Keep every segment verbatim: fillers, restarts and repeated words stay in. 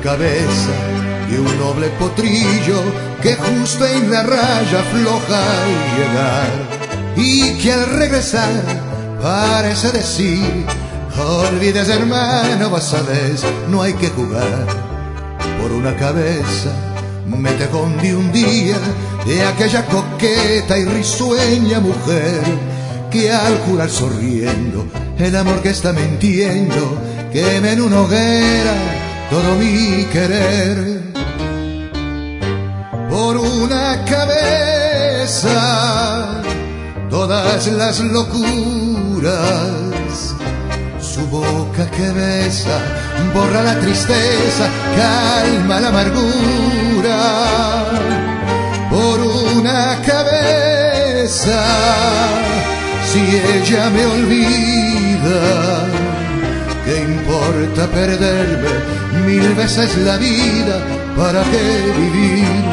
cabeza y un noble potrillo que justo en la raya afloja al llegar, y que al regresar parece decir: olvides, hermano, vos sabés, no hay que jugar. Por una cabeza me te escondí un día de aquella coqueta y risueña mujer que al jurar sonriendo el amor que está mintiendo queme en una hoguera todo mi querer. Por una cabeza todas las locuras, su boca que besa borra la tristeza, calma la amargura. Por una cabeza, si ella me olvida, ¿qué importa perderme mil veces la vida? ¿Para qué vivir?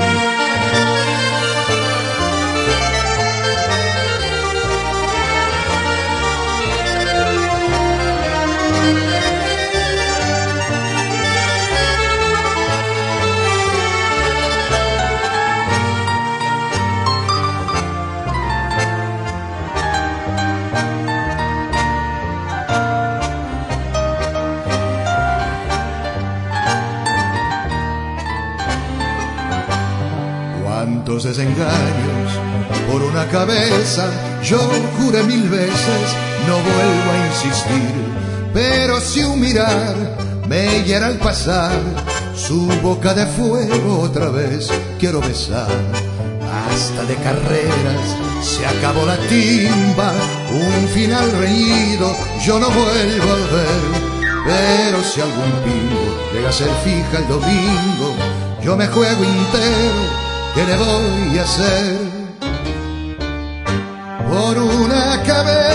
Cuántos desengaños por una cabeza, yo juré mil veces, no vuelvo a insistir. Pero si un mirar me hiera al pasar, su boca de fuego otra vez quiero besar. Basta de carreras, se acabó la timba, un final reñido yo no vuelvo a ver. Pero si algún pingo llega a ser fija el domingo, yo me juego entero. ¿Qué le voy a hacer? Por una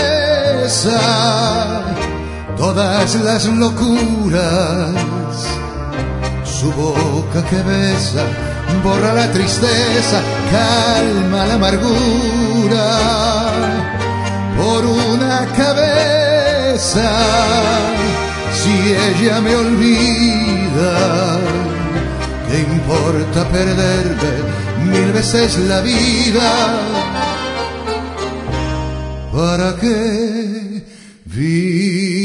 cabeza todas las locuras, su boca que besa borra la tristeza, calma la amargura. Por una cabeza, si ella me olvida, ¿qué importa perderme mil veces la vida? ¿Para qué vivir?